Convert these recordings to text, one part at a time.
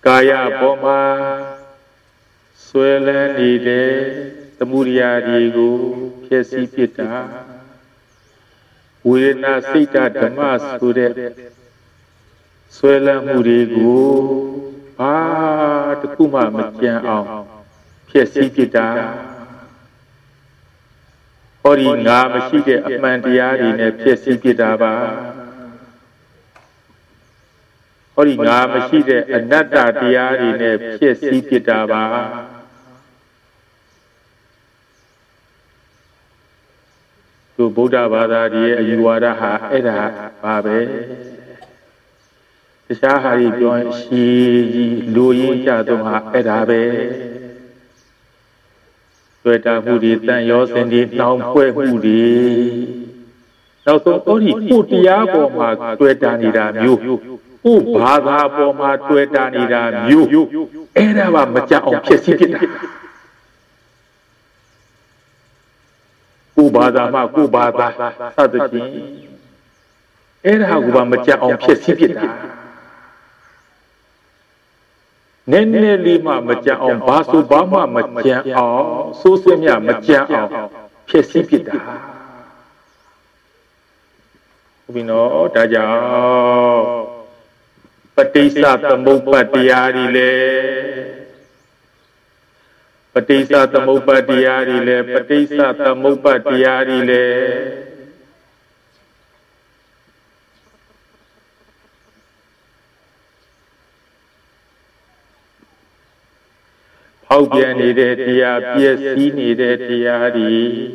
ကာယပေါ်မှာဆွဲလန်းနေတဲ့သမုဒိယတွေကိုဖြည့်ဆည်းပြစ်တာဝေဒနာစိတ်ဓမ္မဆိုတဲ့ဆွဲလန်းမှုတွေကိုဘာတစ်ခုမှမကြံအောင်ဖြည့်ဆည်းပြစ်တာဟောဒီငါမရှိတဲ့အမှန်တရားတွေနဲ့ဖြည့်ဆည်းပြစ်တာပါဟောဒီငါမရှိတဲ့အနတ္တတရားတွေနဲ့ဖြည့်ဆည်းပြစ်တာပါသူဗုဒ္ဓဘာသာရဲ့အယူဝါဒဟာအဲ့ဒါပါပဲတခြားဟာကြီးပြောရင်ရှည်ကြီးလူရင်းကြတော့ဟာအဲ့ဒါပဲတွေ့တာမှုတွေတန်ရောစင်တွေနှောင်ဖွဲ့မှုတွေနောက်ဆုံးအဲ့ဒီကိုတရားပေါ်မှာတွေ့တာနေတာမျိုးကိုဘာသာပေါ်မှာတွေ့တာနေတာမျိုးအဲ့ဒါပါမကြအောင်ဖြစ်စီဖြစ်တာကိုဘာသာမှကိုဘာသာစသဖြင့်အဲ့ဒါကမကြအောင်ဖြစ်စီဖြစ်တာနည်းနည်းလေးမှမကြအောင်ဘာဆိုဘာမှမကြအောင်စိုးစင်းမြမကြအောင်ဖြစ်စီဖြစ်တာဟုတ်ပြီနော်ဒါကြောင့်ပဋိစ္စသမုပ္ပါဒ်တရားတွေလေပဋိစ္စသမုပ္ပါဒ်တရားတွေလေပဋိစ္စသမုပ္ပါဒ်တရားတွေလေဖောက်ပြန်နေတဲ့တရားပြည့်စည်နေတဲ့တရားတွေ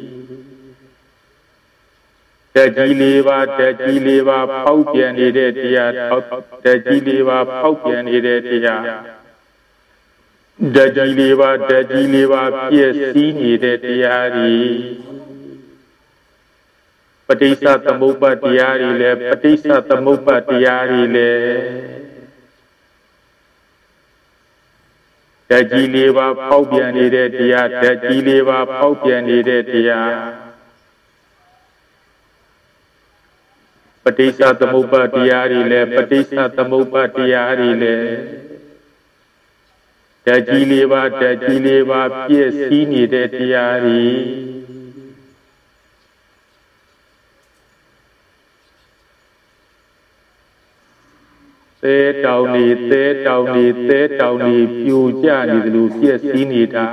တက်ကြီးလေးပါတက်ကြီးလေးပါဖောက်ပြန်နေတဲ့တရားတက်ကြီးလေးပါဖောက်ပြန်နေတဲ့တရားတက်ကြီးလေးပါတက်ကြီးလေးပါပြည့်စည်နေတဲ့တရားတွေပဋိစ္စသမုပ္ပါဒ်တရားတွေလည်းပဋိစ္စသမုပ္ပါဒ်တရားတွေလည်းတက်ကြီးလေးပါဖောက်ပြန်နေတဲ့တရားတက်ကြီးလေးပါဖောက်ပြန်နေတဲ့တရားပဋိစ္စသမုပ္ပါဒ်တရားတွေလည်းပဋိစ္စသမုပ္ပါဒ်တရားတွေလည်းတက်ကြီးလေးပါတက်ကြီးလေးပါပြည့်စည်နေတဲ့တရားတွေသဲတောင်နေသဲတောင်နေသဲတောင်နေပြိုကျနေသလိုပြည့်စည်နေတာ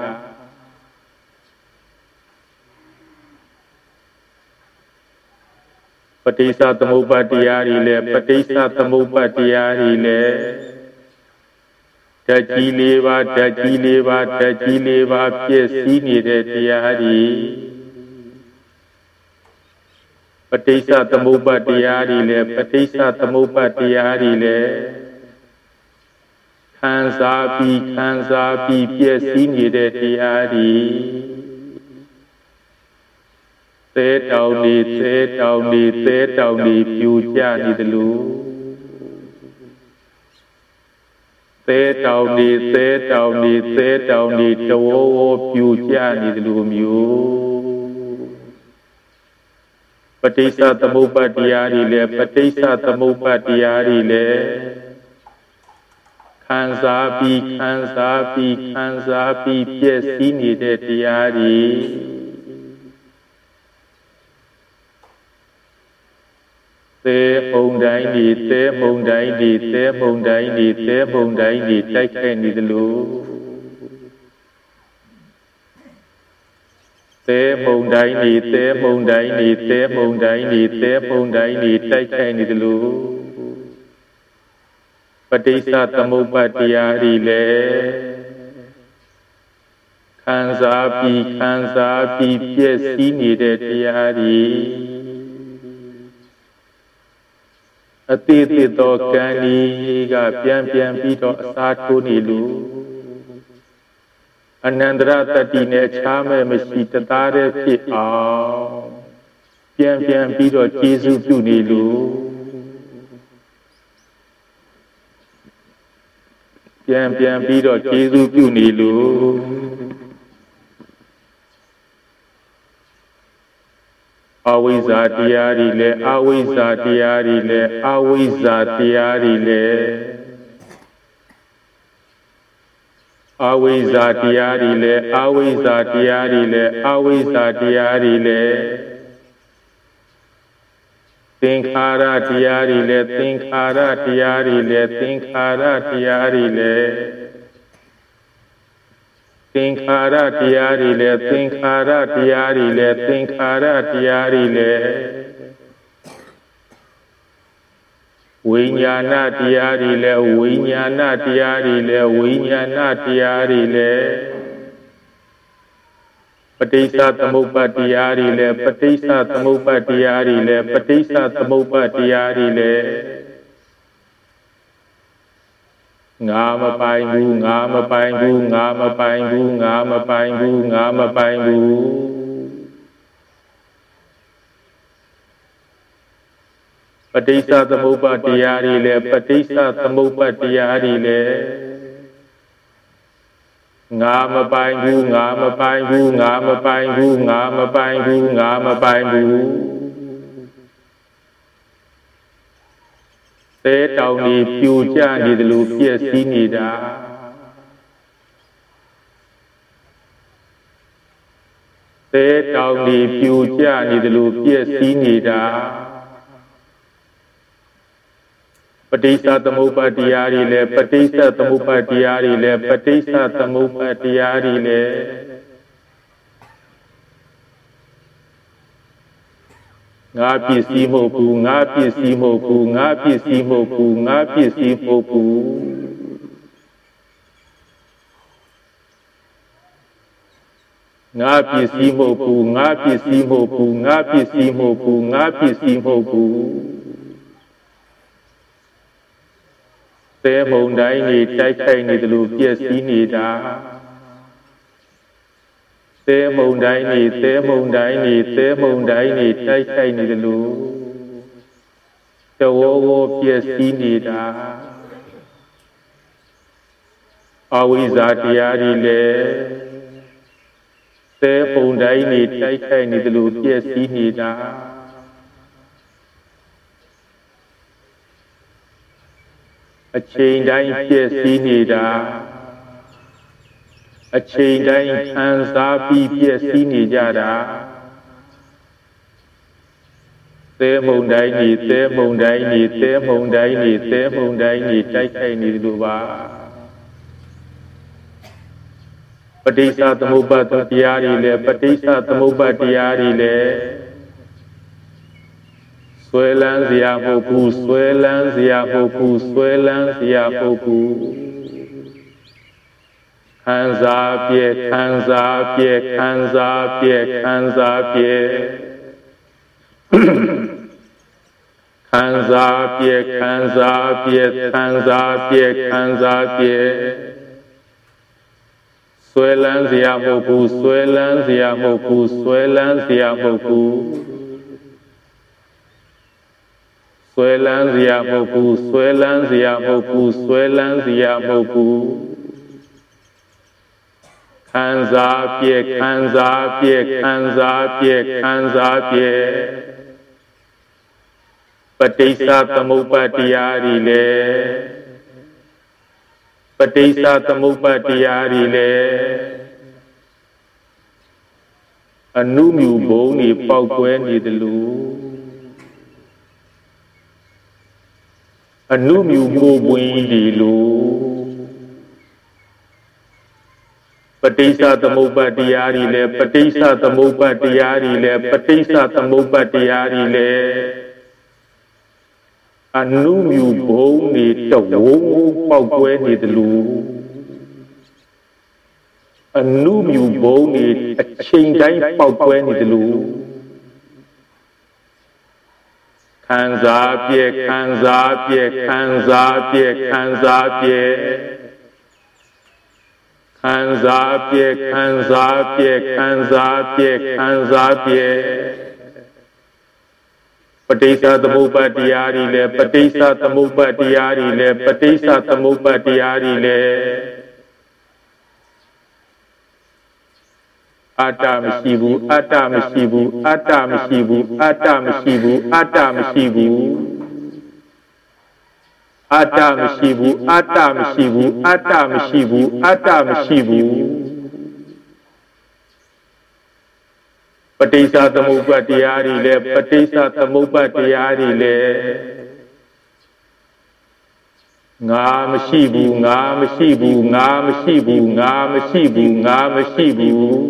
ပဋိစ္စသမုပ္ပါဒ်တရားတွေလည်းပဋိစ္စသမုပ္ပါဒ်တရားတွေလည်းတက်ကြီးလေးပါတက်ကြီးလေးပါတက်ကြီးလေးပါပြည့်စည်နေတဲ့တရားတွေပဋိစ္စသမုပ္ပါဒ်တရားတွေလည်းပဋိစ္စသမုပ္ပါဒ်တရားတွေလည်းခံစားပြီးပြည့်စည်နေတဲ့တရားတွေသဲတောင်နေသဲတောင်နေသဲတောင်နေပြိုကျနေသလိုသဲတောင်နေသဲတောင်နေသဲတောင်နေတဝဝပြိုကျနေသလိုမျိုးပဋိစ္စသမုပ္ပါဒ်တရားတွေလည်းပဋိစ္စသမုပ္ပါဒ်တရားတွေလည်းခံစားပြီးပြည့်စည်နေတဲ့တရားတွေသဲပုံတိုင်းဒီသဲပုံတိုင်းဒီသဲပုံတိုင်းဒီသဲပုံတိုင်းဒီတိုက်ခိုက်နေသလိုသဲပုံတိုင်းဒီသဲပုံတိုင်းဒီသဲပုံတိုင်းဒီသဲပုံတိုင်းဒီတိုက်ခိုက်နေသလိုပဋိစ္စသမုပ္ပါဒ်တရားတွေလည်းခံစားပြီးပြည့်စည်နေတဲ့တရားတွေအတိအသောကံကြီးကပြန်ပြီးတော့အစာထိုးနေလို့အနန္တရတတ္တိနဲ့ခြားမဲ့မရှိတသားတည်းဖြစ်အောင်ပြန်ပြီးတော့ကျေစုပြုနေလို့ပြန်ပြီးတော့ကျေစုပြုနေလို့အဝိဇ္ဇာတရားတွေလည်းအဝိဇ္ဇာတရားတွေလည်းအဝိဇ္ဇာတရားတွေလည်းအဝိဇ္ဇာတရားတွေလည်းအဝိဇ္ဇာတရားတွေလည်းအဝိဇ္ဇာတရားတွေလည်းသင်္ခါရတရားတွေလည်းသင်္ခါရတရားတွေလည်းသင်္ခါရတရားတွေလည်းသင်္ခါရတရားတွေလည်းသင်္ခါရတရားတွေလည်းသင်္ခါရတရားတွေလည်းဝိညာဏတရားတွေလည်းဝိညာဏတရားတွေလည်းဝိညာဏတရားတွေလည်းပဋိစ္စသမုပ္ပါဒ်တရားတွေလည်းပဋိစ္စသမုပ္ပါဒ်တရားတွေလည်းပဋိစ္စသမုပ္ပါဒ်တရားတွေလည်းငါမပိုင်ဘူးငါမပိုင်ဘူးငါမပိုင်ဘူးငါမပိုင်ဘူးငါမပိုင်ဘူးပဋိစ္စသမုပ္ပါဒ်တရားတွေလည်းပဋိစ္စသမုပ္ပါဒ်တရားတွေလည်းငါမပိုင်ဘူးငါမပိုင်ဘူးငါမပိုင်ဘူးငါမပိုင်ဘူးငါမပိုင်ဘူးသဲတောင်ကြီးပြိုကျနေတယ်လို့ပြည့်စည်နေတာသဲတောင်ကြီးပြိုကျနေတယ်လို့ပြည့်စည်နေတာပဋိစ္စသမုပ္ပါဒ်တရားတွေလည်းပဋိစ္စသမုပ္ပါဒ်တရားတွေလည်းပဋိစ္စသမုပ္ပါဒ်တရားတွေလည်းငါပစ္စည်းမဟုတ်ဘူးငါပစ္စည်းမဟုတ်ဘူးငါပစ္စည်းမဟုတ်ဘူးငါပစ္စည်းမဟုတ်ဘူးငါပစ္စည်းမဟုတ်ဘူးငါပစ္စည်းမဟုတ်ဘူးငါပစ္စည်းမဟုတ်ဘူးငါပစ္စည်းမဟုတ်ဘူးသဲမုန်တိုင်းကြီးတိုက်ခိုက်နေတယ်လို့ပြည့်စည်နေတာသဲမုန်တိုင်းကြီးသဲမုန်တိုင်းကြီးသဲမုန်တိုင်းကြီးတိုက်ခိုက်နေတယ်လို့တဝဝပြည့်စည်နေတာအဝိဇ္ဇာတရားတွေလည်းသဲမုန်တိုင်းကြီးတိုက်ခိုက်နေတယ်လို့ပြည့်စည်နေတာအချိန်တိုင်းပြည့်စည်နေတာအချိန်တိုင်းခံစားပြီးပြည့်စည်နေကြတာသဲမုန်တိုင်းကြီးသဲမုန်တိုင်းကြီးသဲမုန်တိုင်းကြီးသဲမုန်တိုင်းကြီးတိုက်ခိုက်နေတယ်လို့ပါပဋိစ္စသမုပ္ပါဒ်တရားတွေလည်းပဋိစ္စသမုပ္ပါဒ်တရားတွေလည်းဆွဲလန်းစရာမဟုတ်ဘူးဆွဲလန်းစရာမဟုတ်ဘူးဆွဲလန်းစရာမဟုတ်ဘူးခံစားပြည့်ခံစားပြည့်ခံစားပြည့်ခံစားပြည့်ခံစားပြည့်ခံစားပြည့်ခံစားပြည့်ခံစားပြည့်ဆွဲလန်းစရာမဟုတ်ဘူးဆွဲလန်းစရာမဟုတ်ဘူးဆွဲလန်းစရာမဟုတ်ဘူးဆွဲလန်းစရာမဟုတ်ဘူးဆွဲလန်းစရာမဟုတ်ဘူးဆွဲလန်းစရာမဟုတ်ဘူးခံစားပြည့်ခံစားပြည့်ခံစားပြည့်ခံစားပြည့်ပဋိစ္စသမုပ္ပါဒ်တရားတွေလည်းပဋိစ္စသမုပ္ပါဒ်တရားတွေလည်းအနုမြူဘုံတွေပေါက်ကွဲနေတယ်လို့အနုမြူမိုးပွင့်ဒီလိုပဋိစ္စသမုပ္ပါဒ်တရားတွေလည်းပဋိစ္စသမုပ္ပါဒ်တရားတွေလည်းပဋိစ္စသမုပ္ပါဒ်တရားတွေလည်းအနုမြူဘုံတွေတဝုံပေါက်ကွဲနေတယ်လို့အနုမြူဘုံတွေအချိန်တိုင်းပေါက်ကွဲနေတယ်လို့ခံစားပြည့်ခံစားပြည့်ခံစားပြည့်ခံစားပြည့်ခံစားပြည့်ခံစားပြည့်ခံစားပြည့်ခံစားပြည့်ပဋိစ္စသမုပ္ပါဒ်တရားတွေလည်းပဋိစ္စသမုပ္ပါဒ်တရားတွေလည်းပဋိစ္စသမုပ္ပါဒ်တရားတွေလည်းအတ္တမရှိဘူးအတ္တမရှိဘူးအတ္တမရှိဘူးအတ္တမရှိဘူးအတ္တမရှိဘူးအတ္တမရှိဘူးအတ္တမရှိဘူးအတ္တမရှိဘူးအတ္တမရှိဘူးပဋိစ္စသမုပ္ပါဒ်တရားတွေလည်းပဋိစ္စသမုပ္ပါဒ်တရားတွေလည်းငါမရှိဘူးငါမရှိဘူးငါမရှိဘူးငါမရှိဘူးငါမရှိဘူး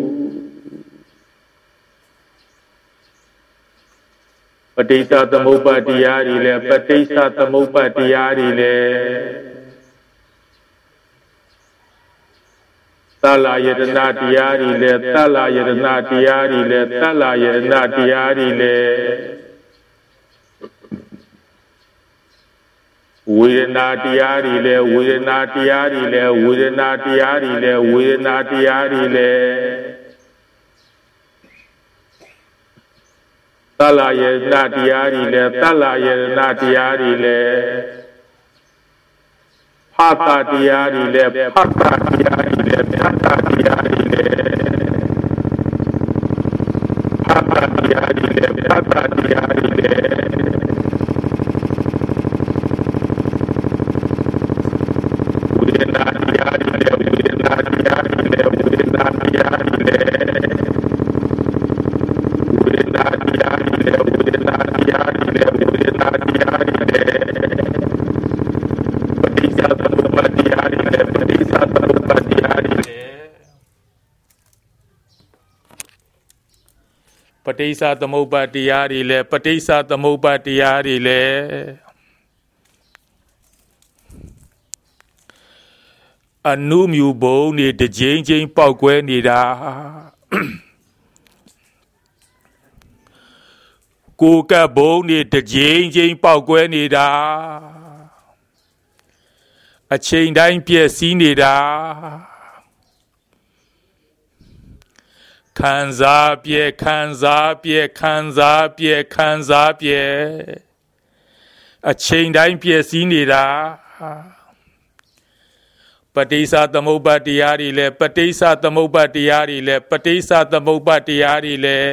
ပဋိစ္စသမုပ္ပါဒ်တရားတွေလည်းပဋိစ္စသမုပ္ပါဒ်တရားတွေလည်းသလယတနာတရားတွေလည်းသလယတနာတရားတွေလည်းသလယတနာတရားတွေလည်းဝေဒနာတရားတွေလည်းဝေဒနာတရားတွေလည်းဝေဒနာတရားတွေလည်းဝေဒနာတရားတွေလည်းသလယတနာတရားတွေလည်းသလယတနာတရားတွေလည်းဖတ်တာတရားတွေလည်းဖတ်တာတရားတွေလည်းဖတ်တာတရားတွေလည်းဖတ်တာတရားတွေလည်းဖတ်တာတရားတွေလည်းဝေဒနာတရားတွေလည်းဝေဒနာတရားတွေလည်းဝေဒနာတရားတွေလည်းဝေဒနာတရားတွေလည်းဝေဒနာတရားတွေလည်းဝေဒနာတရားတွေလည်းပဋိစ္စသမုပ္ပါဒ်တရားတွေလည်းပဋိစ္စသမုပ္ပါဒ်တရားတွေလည်းပဋိစ္စသမုပ္ပါဒ်တရားတွေလည်းပဋိစ္စသမုပ္ပါဒ်တရားတွေလည်းအနုမြူဘုံနေတစ်ချိန်ချင်းပေါက်ကွဲနေတာကိုကပ်ဘုံနေတစ်ချိန်ချင်းပေါက်ကွဲနေတာအချိန်တိုင်းပြည့်စည်နေတာခံစားပြည့်ခံစားပြည့်ခံစားပြည့်ခံစားပြည့်အချိန်တိုင်းပြည့်စည်နေတာပဋိစ္စသမုပ္ပါဒ်တရားတွေလည်းပဋိစ္စသမုပ္ပါဒ်တရားတွေလည်းပဋိစ္စသမုပ္ပါဒ်တရားတွေလည်း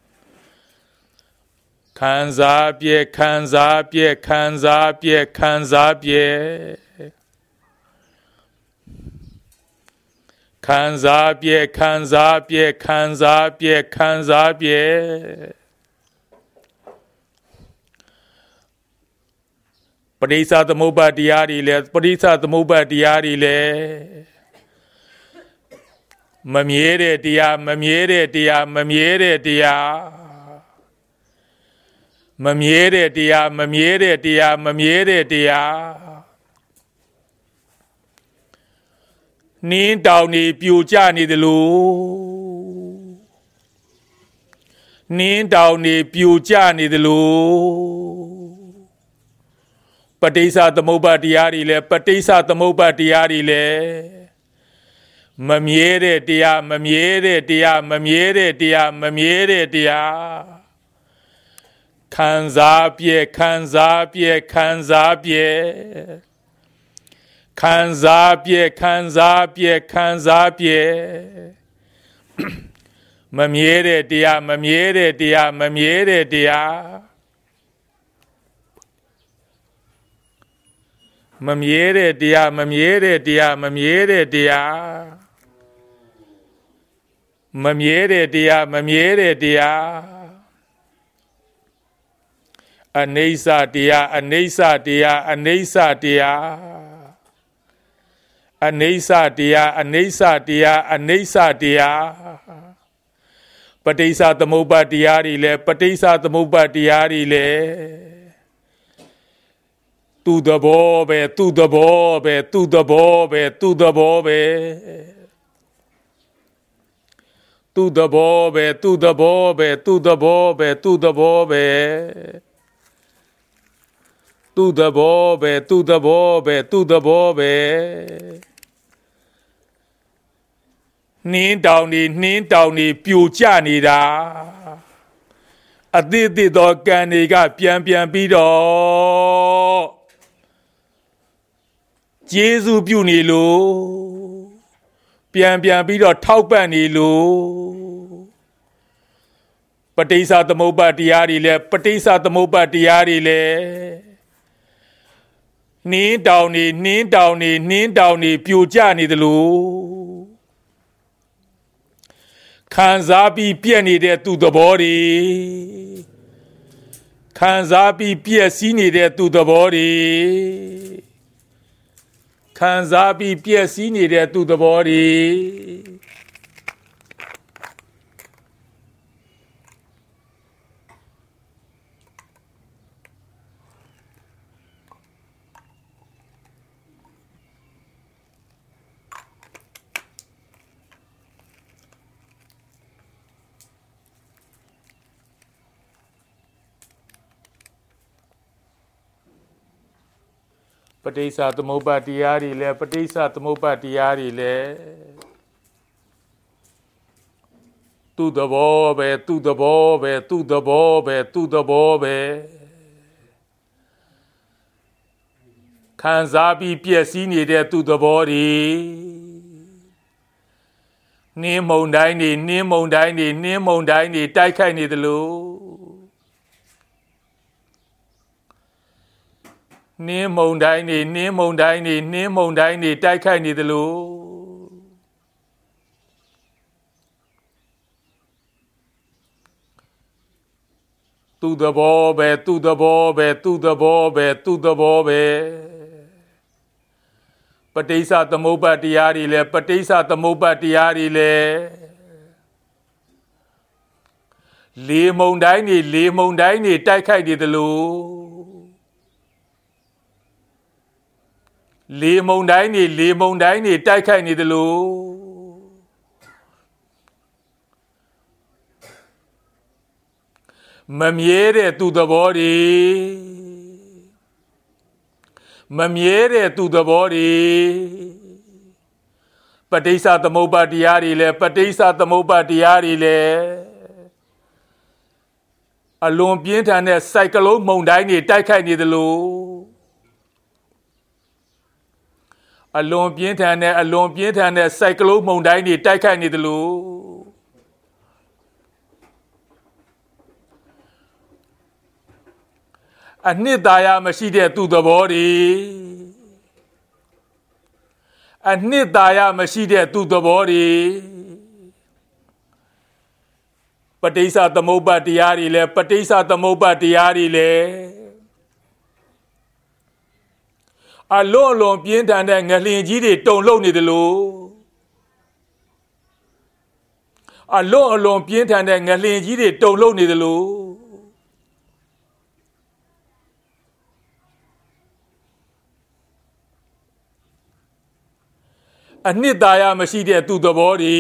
ခံစားပြည့်ခံစားပြည့်ခံစားပြည့်ခံစားပြည့်ခံစားပြည့်ခံစားပြည့်ခံစားပြည့်ခံစားပြည့်ပဋိစ္စသမုပ္ပါဒ်တရားတွေလည်းပဋိစ္စသမုပ္ပါဒ်တရားတွေလည်းမမြဲတဲ့တရားမမြဲတဲ့တရားမမြဲတဲ့တရားမမြဲတဲ့တရားမမြဲတဲ့တရားမမြဲတဲ့တရားနင်းတောင်နေပြိုကျနေတယ်လို့နင်းတောင်နေပြိုကျနေတယ်လို့ပဋိစ္စသမုပ္ပါဒ်တရားတွေလည်းပဋိစ္စသမုပ္ပါဒ်တရားတွေလည်းမမြဲတဲ့တရားမမြဲတဲ့တရားမမြဲတဲ့တရားမမြဲတဲ့တရားခံစားပြည့်ခံစားပြည့်ခံစားပြည့်ခံစားပြည့်ခံစားပြည့်ခံစားပြည့်မမြဲတဲ့တရားမမြဲတဲ့တရားမမြဲတဲ့တရားမမြဲတဲ့တရားမမြဲတဲ့တရားမမြဲတဲ့တရားမမြဲတဲ့တရားမမြဲတဲ့တရားအနိစ္စတရားအနိစ္စတရားအနိစ္စတရားအနိစ္စတရားအနိစ္စတရားအနိစ္စတရားပဋိစ္စသမုပ္ပါဒ်တရားတွေလည်းပဋိစ္စသမုပ္ပါဒ်တရားတွေလည်းသူ့သဘောပဲသူ့သဘောပဲသူ့သဘောပဲသူ့သဘောပဲသူ့သဘောပဲသူ့သဘောပဲသူ့သဘောပဲသူ့သဘောပဲသူ့သဘောပဲသူ့သဘောပဲသူ့သဘောပဲနှင်းတောင်နေပြိုကျနေတာအသည့်အသည့်သောကံတွေကပြန်ပြီးတော့ကျေးဇူးပြုနေလို့ပြန်ပြီးတော့ထောက်ပံ့နေလို့ပဋိစ္စသမုပ္ပါဒ်တရားတွေလည်းပဋိစ္စသမုပ္ပါဒ်တရားတွေလည်းနင်းတောင်နေပြိုကျနေတယ်လို့ခံစားပြီးပြက်နေတဲ့သူ့သဘောတွေခံစားပြီးပြက်စီးနေတဲ့သူ့သဘောတွေခံစားပြီးပြက်စီးနေတဲ့သူ့သဘောတွေပဋိစ္စသမုပ္ပါတရားတွေလဲပဋိစ္စသမုပ္ပါတရားတွေလဲသူ့သဘောပဲသူ့သဘောပဲသူ့သဘောပဲသူ့သဘောပဲခံစားပြီးပြည့်စည်နေတဲ့သူ့သဘောတွေနှင်းမုန်တိုင်းတွေတိုက်ခိုက်နေတယ်လို့နှင်းမုန်တိုင်းတွေတိုက်ခိုက်နေတယ်လို့သူ့သဘောပဲပဋိစ္စသမုပ္ပါတရားတွေလဲလေမုန်တိုင်းတွေတိုက်ခိုက်နေတယ်လို့လေမုန်တိုင်းတွေတိုက်ခိုက်နေတယ်လို့မမြဲတဲ့သူ့သဘောတွေပဋိစ္စသမုပ္ပါတရားတွေလဲအလွန်ပြင်းထန်တဲ့စိုက်ကလုန်းမုန်တိုင်းတွေတိုက်ခိုက်နေတယ်လို့အလွန်ပြင်းထန်တဲ့စိုက်ကလုန်းမုန်တိုင်းတွေတိုက်ခိုက်နေတယ်လို့အနှစ်သာရမရှိတဲ့သူ့သဘောတွေပဋိစ္စသမုပ္ပါတရားတွေလဲအလွန်ပြင်းထန်တဲ့ငလျင်ကြီးတွေတုန်လှုပ်နေတယ်လို့အလွန်ပြင်းထန်တဲ့ငလျင်ကြီးတွေတုန်လှုပ်နေတယ်လို့အနှစ်သာရမရှိတဲ့သူ့သဘောတွေ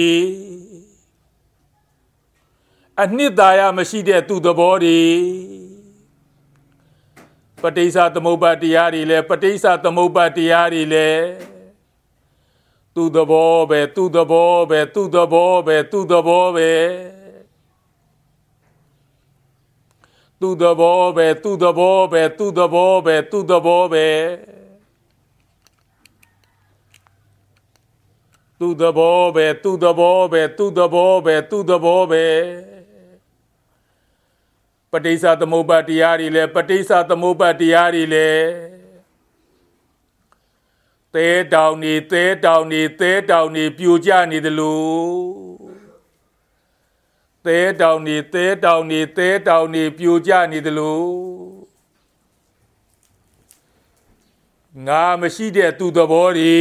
ပဋိစ္စသမုပ္ပါတရားတွေလဲသူ့သဘောပဲသူ့သဘောပဲသူ့သဘောပဲသူ့သဘောပဲသူ့သဘောပဲသူ့သဘောပဲသူ့သဘောပဲသူ့သဘောပဲသူ့သဘောပဲသူ့သဘောပဲသူ့သဘောပဲသူ့သဘောပဲပဋိစ္စသမုပ္ပါတရားတွေလဲပဋိစ္စသမုပ္ပါတရားတွေလဲသဲတောင်နေသဲတောင်နေသဲတောင်နေပြိုကျနေတယ်လို့သဲတောင်နေသဲတောင်နေသဲတောင်နေပြိုကျနေတယ်လို့ငါမရှိတဲ့သူ့သဘောတွေ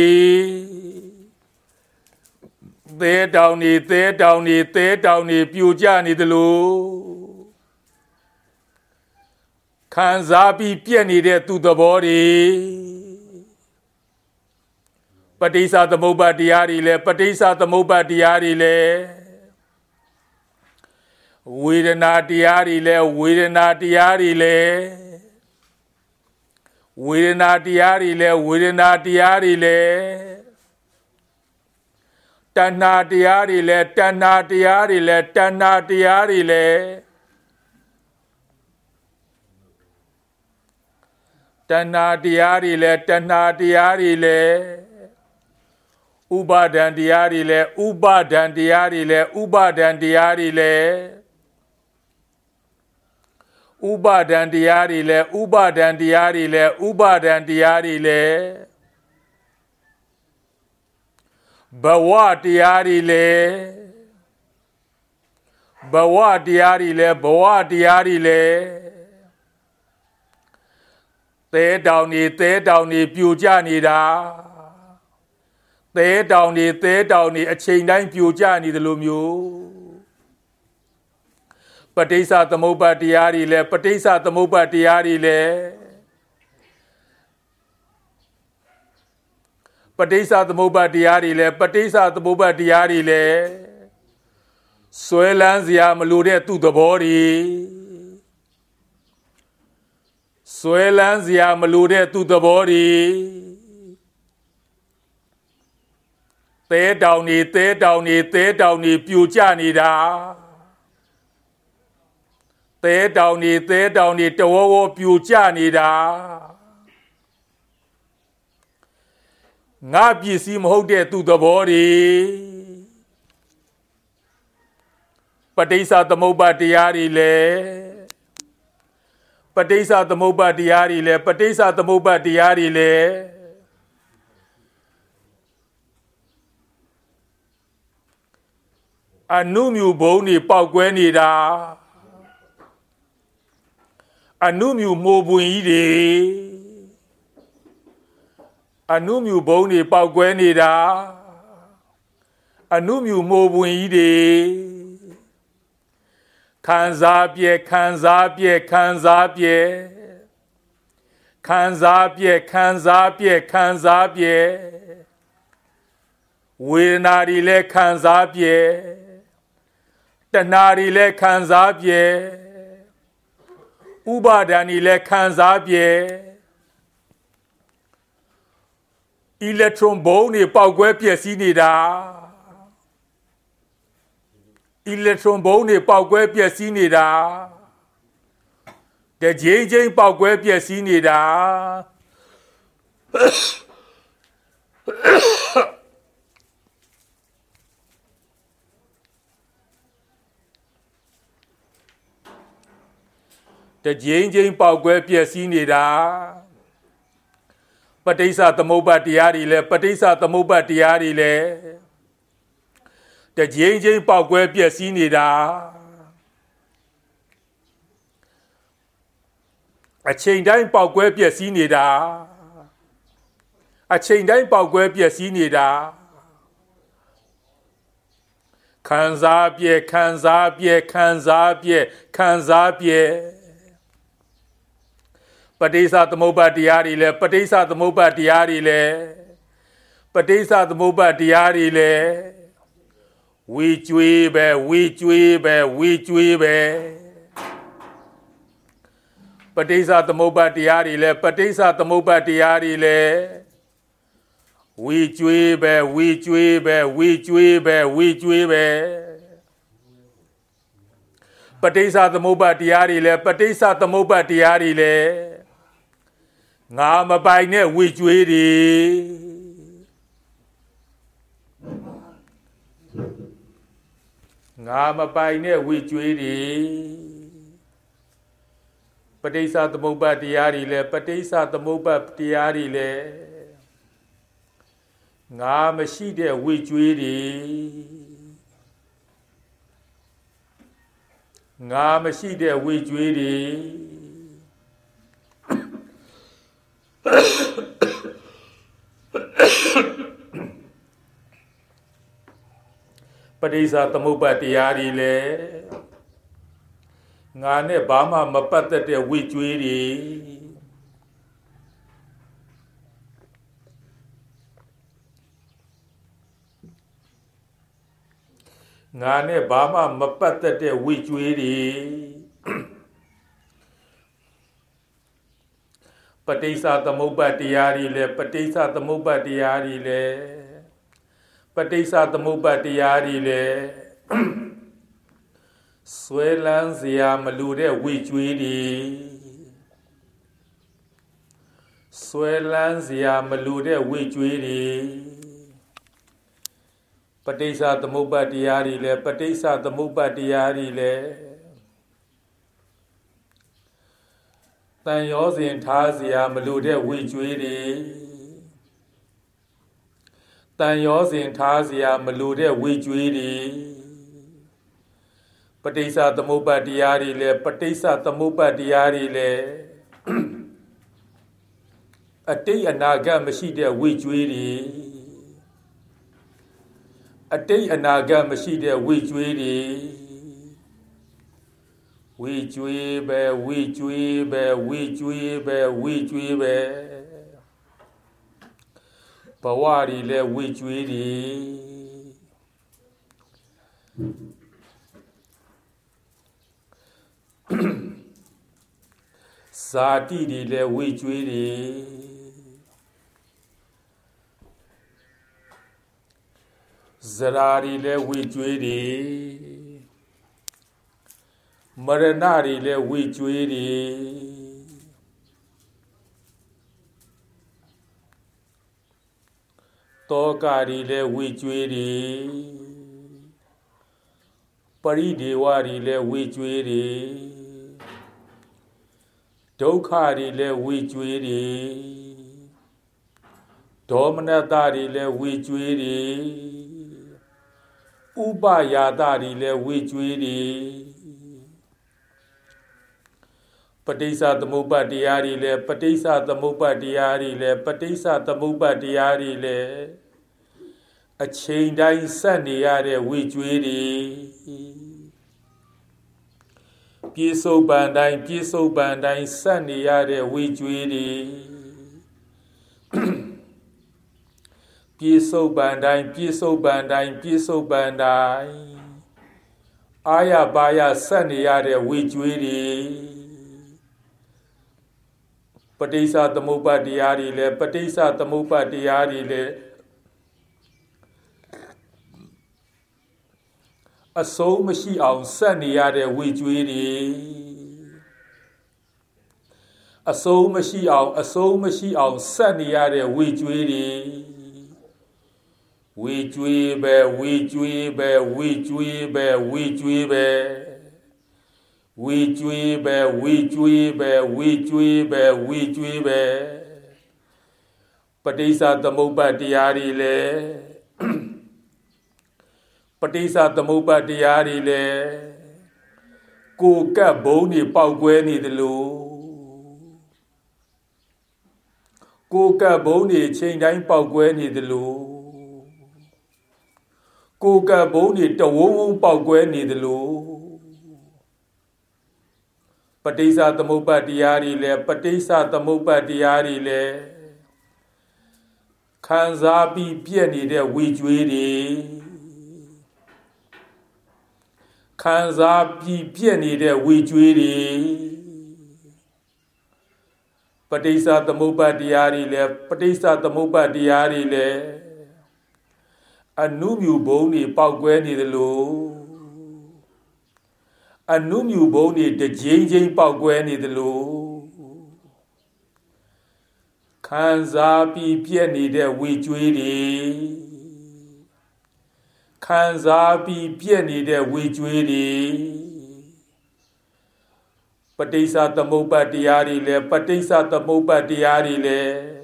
သဲတောင်နေသဲတောင်နေသဲတောင်နေပြိုကျနေတယ်လို့ခံစားပြီးပြက်နေတဲ့သူ့သဘောတွေပဋိစ္စသမုပ္ပါတရားတွေလဲပဋိစ္စသမုပ္ပါတရားတွေလဲဝေဒနာတရားတွေလဲဝေဒနာတရားတွေလဲဝေဒနာတရားတွေလဲဝေဒနာတရားတွေလဲတဏှာတရားတွေလဲတဏှာတရားတွေလဲတဏှာတရားတွေလဲတဏှာတရားတွေလဲတဏှာတရားတွေလဲဥပါဒံတရားတွေလဲဥပါဒံတရားတွေလဲဥပါဒံတရားတွေလဲဥဥပါဒံတရားတွေလဲဥပါဒံတရားတွေလဲဥပါဒံတရားတွေလဲဘဝတရားတွေလဲဘဝတရားတွေလဲဘဝတရားတွေလဲသဲတောင်နေပြိုကျနေတာသဲတောင်နေအချိန်တိုင်းပြိုကျနေတယ်လို့မျိုးပဋိစ္စသမုပ္ပါဒ်တရားတွေလဲပဋိစ္စသမုပ္ပါဒ်တရားတွေလဲပဋိစ္စသမုပ္ပါဒ်တရားတွေလဲပဋိစ္စသမုပ္ပါဒ်တရားတွေလဲဆွဲလန်းစရာမလိုတဲ့သူ့သဘောတွေဆွဲလန်းစရာမလိုတဲ့သူ့သဘောတွေသဲတောင်နေပြိုကျနေတာသဲတောင်နေတဝဝပြိုကျနေတာငါပစ္စည်းမဟုတ်တဲ့သူ့သဘောတွေပဋိစ္စသမုပ္ပါဒ်တရားတွေလဲပဋိစ္စသမုပ္ပါဒ်တရားတွေလဲပဋိစ္စသမုပ္ပါဒ်တရားတွေလဲအနုမြူဘုံတွေပေါက်ကွဲနေတာအနုမြူမိုးပွင့်ကြီးတွေအနုမြူဘုံတွေပေါက်ကွဲနေတာအနုမြူမိုးပွင့်ကြီးတွေခံစားပြဲဝေဒနာတွေလဲခံစားပြဲတဏှာတွေလဲခံစားပြဲဥပါဒဏ်တွေလဲခံစားပြဲအီလက်ထရွန်ဘုံတွေပေါက်ကွဲပျက်စီးနေတာအီလက်ထရွန်ဘုံတွေပေါက်ကွဲပျက်စီးနေတာတကြိမ်ကြိမ်ပေါက်ကွဲပျက်စီးနေတာတကြိမ်ကြိမ်ပေါက်ကွဲပျက်စီးနေတာပဋိစ္စသမုပ္ပါဒ်တရားတွေလဲပဋိစ္စသမုပ္ပါဒ်တရားတွေလဲတကြိမ်ကြိမ်ပေါက်ကွဲပျက်စီးနေတာအချိန်တိုင်းပေါက်ကွဲပျက်စီးနေတာအချိန်တိုင်းပေါက်ကွဲပျက်စီးနေတာခံစားပြဲပဋိစ္စသမုပ္ပါဒ်တရားတွေလဲပဋိစ္စသမုပ္ပါဒ်တရားတွေလဲပဋိစ္စသမုပ္ပါဒ်တရားတွေလဲဝီကျွေးပဲပဋိစ္စသမုပ္ပါဒ်တရားတွေလဲပဋိစ္စသမုပ္ပါဒ်တရားတွေလဲဝီကျွေးပဲပဋိစ္စသမုပ္ပါဒ်တရားတွေလဲပဋိစ္စသမုပ္ပါဒ်တရားတွေလဲငါမပိုင်နဲ့ဝီကျွေးတွေငါမပိုင်နဲ့ဝီကျွေးတွေပဋိစ္စသမုပ္ပါဒ်တရားတွေလဲပဋိစ္စသမုပ္ပါဒ်တရားတွေလဲငါမရှိတဲ့ဝီကျွေးတွေငါမရှိတဲ့ဝီကျွေးတွေပဋိစ္စသမုပ္ပါဒ်တရားတွေလဲငါနဲ့ဘာမှမပတ်သက်တဲ့ဝိကျွေးတွေငါနဲ့ဘာမှမပတ်သက်တဲ့ဝိကျွေးတွေပဋိစ္စသမုပ္ပါဒ်တရားတွေလဲပဋိစ္စသမုပ္ပါဒ်တရားတွေလဲပဋိစ္စသမုပ္ပါဒ်တရားတွေလဲဆွဲလန်းစရာမလိုတဲ့ဝိကျွေးတွေဆွဲလန်းစရာမလိုတဲ့ဝိကျွေးတွေပဋိစ္စသမုပ္ပါဒ်တရားတွေလဲပဋိစ္စသမုပ္ပါဒ်တရားတွေလဲတန်ရောစဉ်ထားเสียမလိုတဲ့ဝေကျွေးတွေတန်ရောစဉ်ထားเสียမလိုတဲ့ဝေကျွေးတွေပဋိစ္စသမုပ္ပါဒ်တရားတွေလဲပဋိစ္စသမုပ္ပါဒ်တရားတွေလဲအတိတ်အနာဂတ်မရှိတဲ့ဝေကျွေးတွေအတိတ်အနာဂတ်မရှိတဲ့ဝေကျွေးတွေဝေကျွေးပဲဝေကျွေးပဲဝေကျွေးပဲဝေကျွေးပဲဘဝတွေလဲဝေကျွေးတွေဇာတိတွေလဲဝေကျွေးတွေဇရာတွေလဲဝေကျွေးတွေမရဏတွေလဲဝေကျွေးတွေတောကတွေလဲဝေကျွေးတွေပရိဒေဝတွေလဲဝေကျွေးတွေဒုက္ခတွေလဲဝေကျွေးတွေဒေါမနတတွေလဲဝေကျွေးတွေဥပယာတတွေလဲဝေကျွေးတွေပဋိစ္စသမုပ္ပါဒ်တရားတွေလဲပဋိစ္စသမုပ္ပါဒ်တရားတွေလဲပဋိစ္စသမုပ္ပါဒ်တရားတွေလဲအချိန်တိုင်းဆက်နေရတဲ့ဝေကျွေးတွေပြေစုံပန်တိုင်းပြေစုံပန်တိုင်းဆက်နေရတဲ့ဝေကျွေးတွေပြေစုံပန်တိုင်းပြေစုံပန်တိုင်းပြေစုံပန်တိုင်းအာရပါရဆက်နေရတဲ့ဝေကျွေးတွေပဋိစ္စသမုပ္ပါဒ်တရားတွေလဲပဋိစ္စသမုပ္ပါဒ်တရားတွေလဲအဆုံးမရှိအောင်ဆက်နေရတဲ့ဝေကျွေးတွေအဆုံးမရှိအောင်ဆက်နေရတဲ့ဝေကျွေးတွေဝေကျွေးပဲဝေကျွေးပဲဝေကျွေးပဲဝေကျွေးပဲဝေကျွေးပဲဝေကျွေးပဲဝေကျွေးပဲဝေကျွေးပဲပဋိစ္စသမုပ္ပါဒ်တရားတွေလဲပဋိစ္စသမုပ္ပါဒ်တရားတွေလဲကိုယ်ကပ်ဘုံတွေပေါက်ကွဲနေတယ်လို့ကိုယ်ကပ်ဘုံတွေချိန်တိုင်းပေါက်ကွဲနေတယ်လို့ကိုယ်ကပ်ဘုံတွေတဝုံဝုံပေါက်ကွဲနေတယ်လို့ပဋိစ္စသမုပ္ပါဒ်တရားတွေလဲပဋိစ္စသမုပ္ပါဒ်တရားတွေလဲခံစားပြီးပြည့်နေတဲ့ဝေကျွေးတွေခံစားပြီးပြည့်နေတဲ့ဝေကျွေးတွေပဋိစ္စသမုပ္ပါဒ်တရားတွေလဲပဋိစ္စသမုပ္ပါဒ်တရားတွေလဲအနုမြူဘုံတွေပေါက်ကွဲနေတယ်လို့အနုမြူဘုံတွေတစ်ချိန်ချိန်ပေါက်ကွဲနေတယ်လို့ခံစားပြီးပြည့်နေတဲ့ဝေကျွေးတွေခံစားပြီးပြည့်နေတဲ့ဝေကျွေးတွေပဋိစ္စသမုပ္ပါဒ်တရားတွေလဲပဋိစ္စသမုပ္ပါဒ်တရားတွေလဲ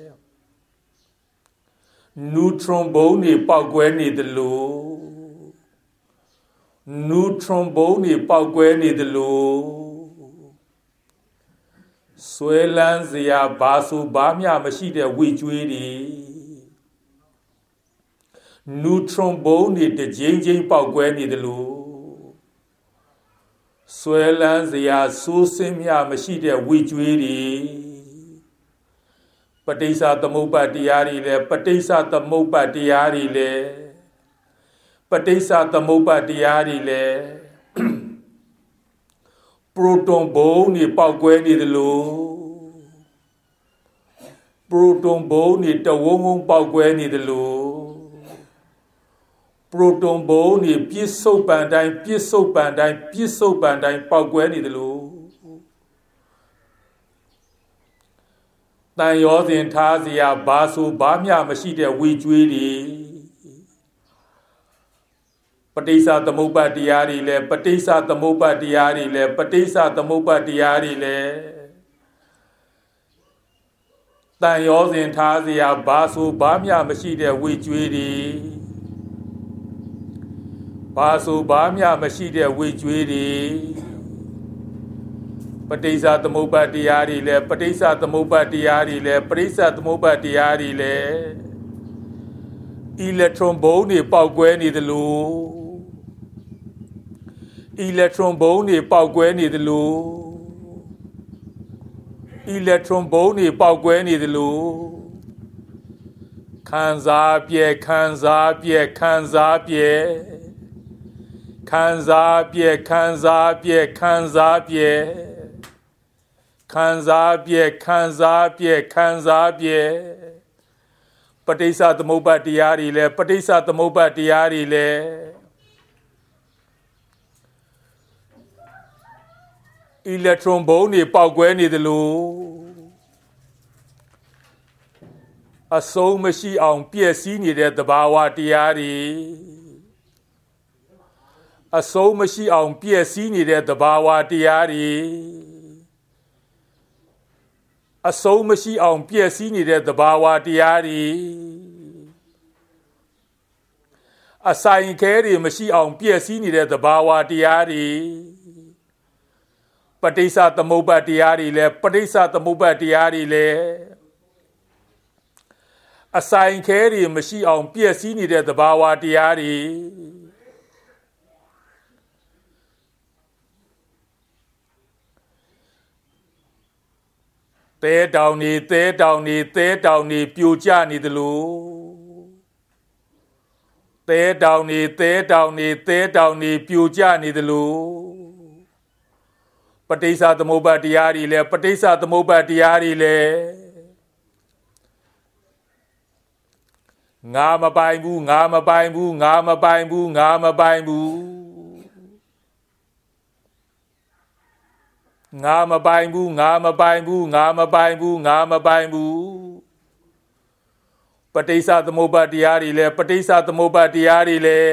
နျူထရွန်ဘုံတွေပေါက်ကွဲနေတယ်လို့နျူထရွန်ဘုံတွေပေါက်ကွဲနေတယ်လို့ဆွဲလန်းစရာဘာဆိုဘာမျှမရှိတဲ့ဝေကျွေးတွေနျူထရွန်ဘုံတွေတစ်ချိန်ချိန်ပေါက်ကွဲနေတယ်လို့ဆွဲလန်းစရာဆိုးစင်းမျှမရှိတဲ့ဝေကျွေးတွေပဋိစ္စသမုပ္ပါဒ်တရားတွေလဲပဋိစ္စသမုပ္ပါဒ်တရားတွေလဲပဋိစ္စသမုပ္ပါဒ်တရားတွေလဲပရိုတွန်ဘုံတွေပေါက်ကွဲနေတယ်လို့ပရိုတွန်ဘုံတွေတဝုံဝုံပေါက်ကွဲနေတယ်လို့ပရိုတွန်ဘုံတွေပြည့်စုံပန်တိုင်းပြည့်စုံပန်တိုင်းပြည့်စုံပန်တိုင်းပေါက်ကွဲနေတယ်လို့တန်ရောစဉ်ထားเสียဘာဆိုဘာမျှမရှိတဲ့ဝေကျွေးတွေပဋိစ္စသမုပ္ပါဒ်တရားတွေလဲပဋိစ္စသမုပ္ပါဒ်တရားတွေလဲပဋိစ္စသမုပ္ပါဒ်တရားတွေလဲတန်ရောစဉ်ထားเสียဘာဆိုဘာမျှမရှိတဲ့ဝေကျွေးတွေဘာဆိုဘာမျှမရှိတဲ့ဝေကျွေးတွေပဋိစ္စသမုပ္ပါဒ်တရားတွေလဲပဋိစ္စသမုပ္ပါဒ်တရားတွေလဲပရိစ္ဆသမုပ္ပါဒ်တရားတွေလဲအီလက်ထရွန်ဘုံတွေပေါက်ကွဲနေသလိုအီလက်ထရွန်ဘုံတွေပေါက်ကွဲနေသလိုအီလက်ထရွန်ဘုံတွေပေါက်ကွဲနေသလိုခံစားပြဲခံစားပြဲခံစားပြဲခံစားပြဲခံစားပြဲခံစားပြဲခံစားပြဲခံစားပြဲခံစားပြဲပဋိစ္စသမုပ္ပါဒ်တရားတွေလဲပဋိစ္စသမုပ္ပါဒ်တရားတွေလဲအီလက်ထရွန်ဘုံတွေပေါက်ကွဲနေသလိုအဆုံးမရှိအောင်ပျက်စီးနေတဲ့သဘာဝတရားတွေအဆုံးမရှိအောင်ပျက်စီးနေတဲ့သဘာဝတရားတွေအဆုံးမရှိအောင်ပျက်စီးနေတဲ့သဘာဝတရားတွေအဆိုင်ခဲတွေမရှိအောင်ပျက်စီးနေတဲ့သဘာဝတရားတွေပဋိစ္စသမုပ္ပါဒ်တရားတွေလဲပဋိစ္စသမုပ္ပါဒ်တရားတွေလဲအဆိုင်ခဲတွေမရှိအောင်ပျက်စီးနေတဲ့သဘာဝတရားတွေတဲတောင်နေတဲတောင်နေတဲတောင်နေပြိုကျနေသလိုတဲတောင်နေတဲတောင်နေတဲတောင်နေပြိုကျနေသလိုပဋိစ္စသမုပ္ပါဒ်တရားတွေလဲပဋိစ္စသမုပ္ပါဒ်တရားတွေလဲငါမပိုင်ဘူးငါမပိုင်ဘူးငါမပိုင်ဘူးငါမပိုင်ဘူးငါမပိုင်ဘူးငါမပိုင်ဘူးငါမပိုင်ဘူးငါမပိုင်ဘူးပဋိစ္စသမုပ္ပါဒ်တရားတွေလဲပဋိစ္စသမုပ္ပါဒ်တရားတွေလဲ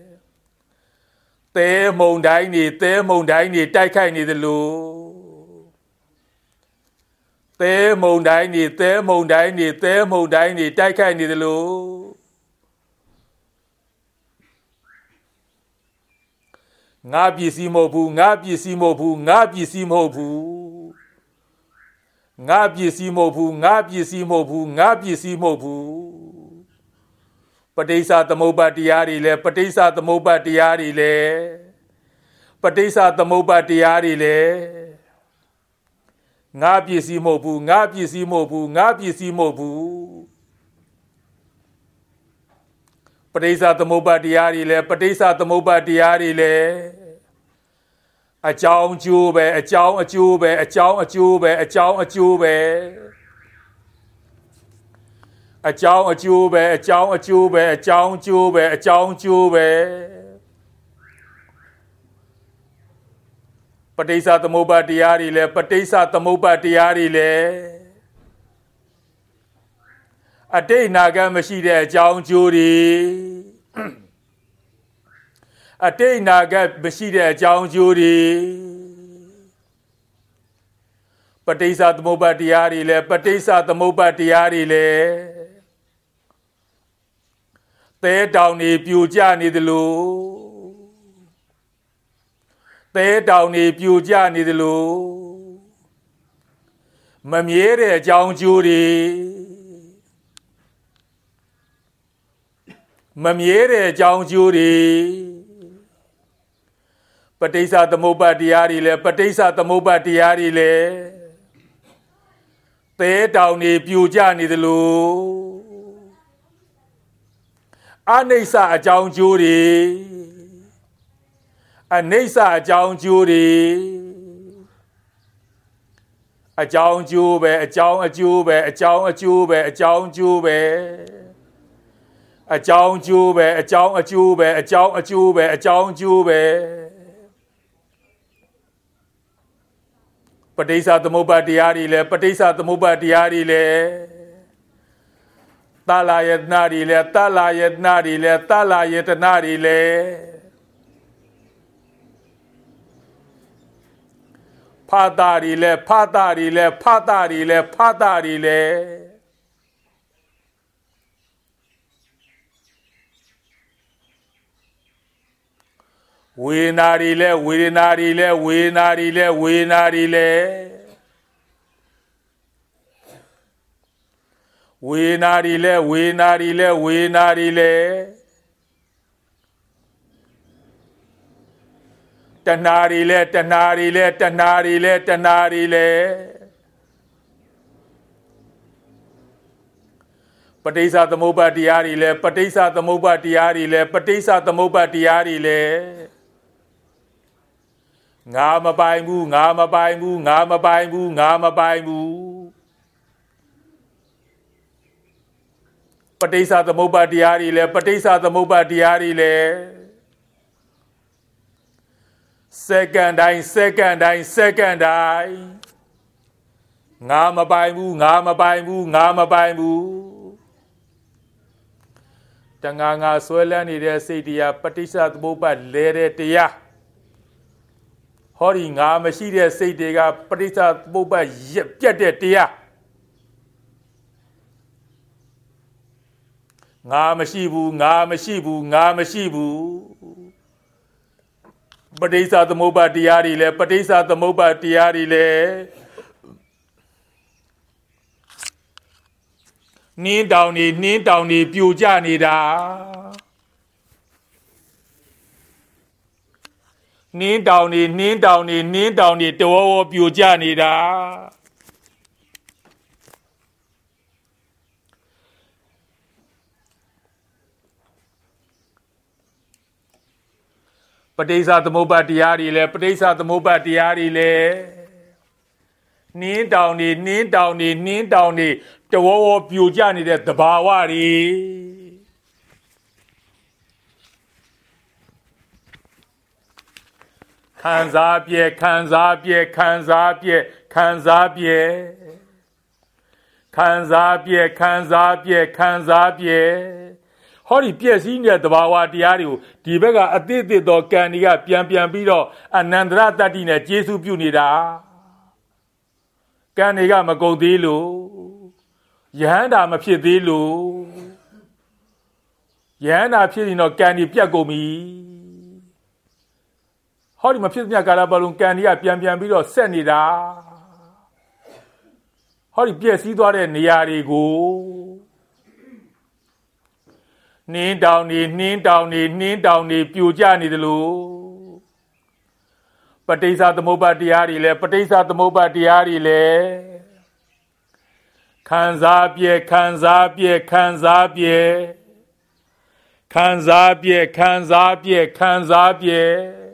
တဲမုန်တိုင်းနေတဲမုန်တိုင်းနေတိုက်ခိုက်နေသလိုတဲမုန်တိုင်းနေတဲမုန်တိုင်းနေတဲမုန်တိုင်းနေတိုက်ခိုက်နေသလိုငါပစ္စည်းမဟုတ်ဘူးငါပစ္စည်းမဟုတ်ဘူးငါပစ္စည်းမဟုတ်ဘူးငါပစ္စည်းမဟုတ်ဘူးငါပစ္စည်းမဟုတ်ဘူးငါပစ္စည်းမဟုတ်ဘူးပဋိစ္စသမုပ္ပါဒ်တရားတွေလဲပဋိစ္စသမုပ္ပါဒ်တရားတွေလဲပဋိစ္စသမုပ္ပါဒ်တရားတွေလဲငါပစ္စည်းမဟုတ်ဘူးငါပစ္စည်းမဟုတ်ဘူးငါပစ္စည်းမဟုတ်ဘူးပဋိစ္စသမုပ္ပါဒ်တရားတွေလဲပဋိစ္စသမုပ္ပါဒ်တရားတွေလဲအကြောင်းအကျိုးပဲအကြောင်းအကျိုးပဲအကြောင်းအကျိုးပဲအကြောင်းအကျိုးပဲအကြောင်းအကျိုးပဲအကြောင်းအကျိုးပဲအကြောင်းအကျိုးပဲအကြောင်းအကျိုးပဲပဋိစ္စသမုပ္ပါဒ်တရားတွေလဲပဋိစ္စသမုပ္ပါဒ်တရားတွေလဲအတိတ်အနာဂတ်မရှိတဲ့အကြောင်းအကျိုးတွေအတိတ်အနာဂတ်မရှိတဲ့အကြောင်းအကျိုးတွေပဋိစ္စသမုပ္ပါဒ်တရားတွေလဲပဋိစ္စသမုပ္ပါဒ်တရားတွေလဲတဲတောင်နေပြိုကျနေသလိုတဲတောင်နေပြိုကျနေသလိုမမြဲတဲ့အကြောင်းအကျိုးတွေမမြဲတဲ့အကြောင်းအကျိုးတွေပဋိစ္စသမုပ္ပါဒ်တရားတွေလဲပဋိစ္စသမုပ္ပါဒ်တရားတွေလဲတဲတောင်နေပြိုကျနေသလိုအနိစ္စအကြောင်းအကျိုးတွေအနိစ္စအကြောင်းအကျိုးတွေအကြောင်းအကျိုးပဲအကြောင်းအကျိုးပဲအကြောင်းအကျိုးပဲအကြောင်းအကျိုးပဲအကြောင်းအကျိုးပဲအကြောင်းအကျိုးပဲအကြောင်းအကျိုးပဲအကြောင်းအကျိုးပဲပဋိစ္စသမုပ္ပါဒ်တရားတွေလဲပဋိစ္စသမုပ္ပါဒ်တရားတွေလဲသလယတနာတွေလဲသလယတနာတွေလဲသလယတနာတွေလဲဖာတာတွေလဲဖာတာတွေလဲဖာတာတွေလဲဖာတာတွေလဲဝေဒနာတွေလဲဝေဒနာတွေလဲဝေဒနာတွေလဲဝေဒနာတွေလဲဝေဒနာတွေလဲဝေဒနာတွေလဲဝေဒနာတွေလဲတဏှာတွေလဲတဏှာတွေလဲတဏှာတွေလဲတဏှာတွေလဲပဋိစ္စသမုပ္ပါဒ်တရားတွေလဲပဋိစ္စသမုပ္ပါဒ်တရားတွေလဲပဋိစ္စသမုပ္ပါဒ်တရားတွေလဲငါမပိုင်ဘူးငါမပိုင်ဘူးငါမပိုင်ဘူးငါမပိုင်ဘူးပဋိစ္စသမုပ္ပါဒ်တရားတွေလဲပဋိစ္စသမုပ္ပါဒ်တရားတွေလဲစက္ကန့်တိုင်းစက္ကန့်တိုင်းစက္ကန့်တိုင်းငါမပိုင်ဘူးငါမပိုင်ဘူးငါမပိုင်ဘူးတဏှာငါဆွဲလန်းနေတဲ့စိတ်တရားပဋိစ္စသမုပ္ပါဒ်လဲတဲ့တရားဟောဒီငါမရှိတဲ့စိတ်တွေကပဋိစ္စသမုပ္ပါဒ်ပြတ်တဲ့တရားငါမရှိဘူးငါမရှိဘူးငါမရှိဘူးပဋိစ္စသမုပ္ပါဒ်တရားတွေလဲပဋိစ္စသမုပ္ပါဒ်တရားတွေလဲနှင်းတောင်နေပြိုကျနေတာနှင်းတောင်နေတဝဝပြိုကျနေတာပဋိစ္စသမုပ္ပါဒ်တရားတွေလဲပဋိစ္စသမုပ္ပါဒ်တရားတွေလဲနှင်းတောင်နေတဝဝပြိုကျနေတဲ့သဘာဝတွေခံစားပြဲခံစားပြဲခံစားပြဲခံစားပြဲခံစားပြဲခံစားပြဲခံစားပြဲဟောဒီပြည့်စည်နေတဲ့သဘာဝတရားတွေကိုဒီဘက်ကအသစ်သောကံတွေကပြန်ပြီးတော့အနန္တရတတ္တိနဲ့ကျေစုပြုနေတာကံတွေကမကုန်သေးလို့ယဟန္တာမဖြစ်သေးလို့ယဟန္တာဖြစ်ရင်တော့ကံတွေပြတ်ကုန်ပြီဟောဒီမဖြစ်မြတ်ကာလပတ်လုံးကံတွေကပြန်ပြီးတော့ဆက်နေတာဟောဒီပြည့်စည်သွားတဲ့နေရာတွေကိုနှင်းတောင်နေပြိုကျနေတယ်လို့ပဋိစ္စသမုပ္ပါဒ်တရားတွေလဲပဋိစ္စသမုပ္ပါဒ်တရားတွေလဲခံစားပြဲခံစားပြဲခံစားပြဲခံစားပြဲခံစားပြဲခံစားပြဲ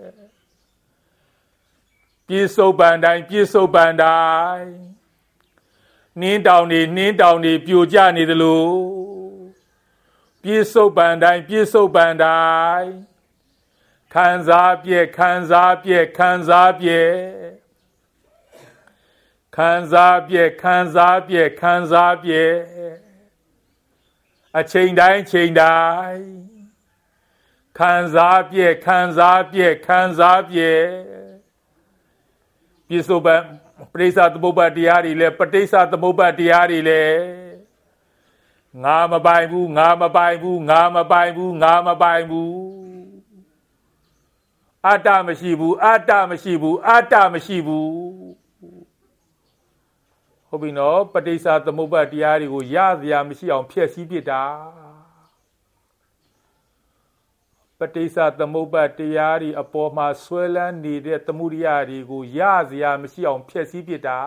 ပြစ္ဆုတ်ပန်တိုင်းပြစ္ဆုတ်ပန်တိုင်းနှင်းတောင်နေပြိုကျနေတယ်လို့ပြစ္ဆုတ်ပန်တိုင်းပြစ္ဆုတ်ပန်တိုင်းခံစားပြဲခံစားပြဲခံစားပြဲခံစားပြဲခံစားပြဲခံစားပြဲအချိန်တိုင်းခံစားပြဲခံစားပြဲခံစားပြဲပြစ္ဆုတ်ပန်ပဋိစ္စသမုပ္ပါဒ်တရားတွေလဲပဋိစ္စသမုပ္ပါဒ်တရားတွေလဲငါမပိုင်ဘူးငါမပိုင်ဘူးငါမပိုင်ဘူးငါမပိုင်ဘူးအတ္တမရှိဘူးအတ္တမရှိဘူးအတ္တမရှိဘူးဟုတ်ပြီနော်ပဋိစ္စသမုပ္ပါဒ်တရားတွေကိုရစရာမရှိအောင်ဖျက်ဆီးပစ်တာပဋိစ္စသမုပ္ပါဒ်တရားတွေအပေါ်မှာဆွဲလန်းနေတဲ့သမုဒိယတွေကိုရစရာမရှိအောင်ဖျက်ဆီးပစ်တာ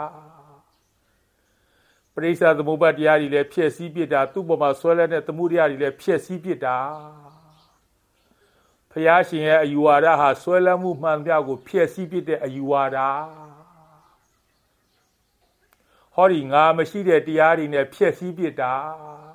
ပရိစ္ဆာသမုပ္ပါဒ်တရားတွေလည်းဖြစ်စည်းပြတာသူ့ပေါ်မှာဆွဲလန်းတဲ့သမုဒိယတွေလည်းဖြစ်စည်းပြတာဘုရားရှင်ရဲ့အယူဝါဒဟာဆွဲလန်းမှုမှန်ပြကိုဖြစ်စည်းပြတဲ့အယူဝါဒဟောဒီငါမရှိတဲ့တရားတွေနဲ့ဖြစ်စည်းပြတာ